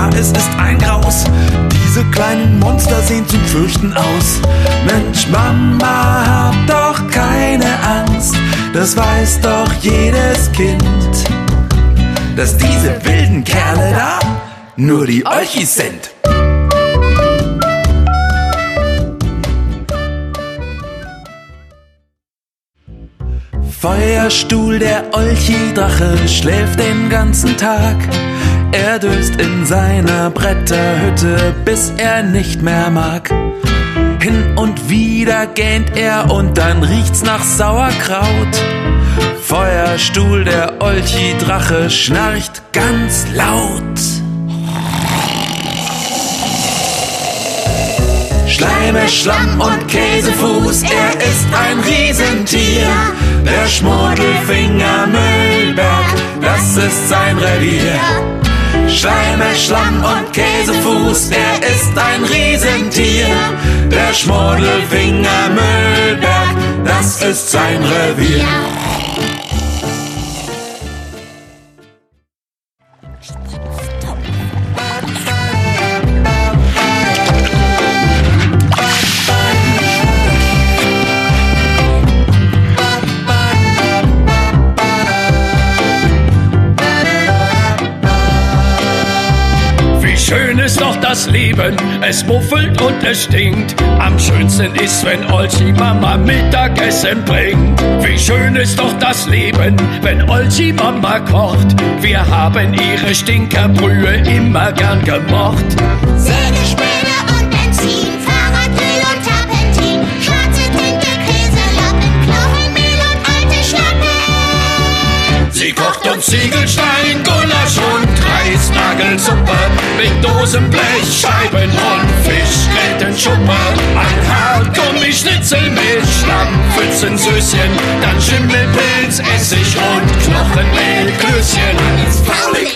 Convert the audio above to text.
ja, es ist ein Graus. Diese kleinen Monster sehen zum Fürchten aus. Mensch, Mama, hab doch keine Angst, das weiß doch jedes Kind, dass diese wilden Kerle da nur die Olchis sind. Feuerstuhl, der Olchi-Drache schläft den ganzen Tag. Er döst in seiner Bretterhütte, bis er nicht mehr mag. Hin und wieder gähnt er und dann riecht's nach Sauerkraut. Feuerstuhl, der Olchi-Drache schnarcht ganz laut. Schleime, Schlamm und Käsefuß, er ist ein Riesentier. Der Schmuddelfinger Müllberg, das ist sein Revier. Schleime, Schlamm und Käsefuß, er ist ein Riesentier. Der Schmuddelfinger Müllberg, das ist sein Revier. Schön ist doch das Leben, es muffelt und es stinkt. Am schönsten ist, wenn Olchi Mama Mittagessen bringt. Wie schön ist doch das Leben, wenn Olchi Mama kocht. Wir haben ihre Stinkerbrühe immer gern gemocht. Sägespäne und Benzin, Fahrradgrill und Terpentin, schwarze Tinte, Käselappen, Knochenmehl und alte Schlappen. Sie kocht uns Ziegelstein, Gulasch und Reisnagelsuppe mit Dosenblech, Scheiben und Fischgrätenschuppe. Ein Hartgummischnitzel mit Schlammpfützensößchen, dann Schimmelpilz, Essig und Knochenmehlklößchen. Ins faule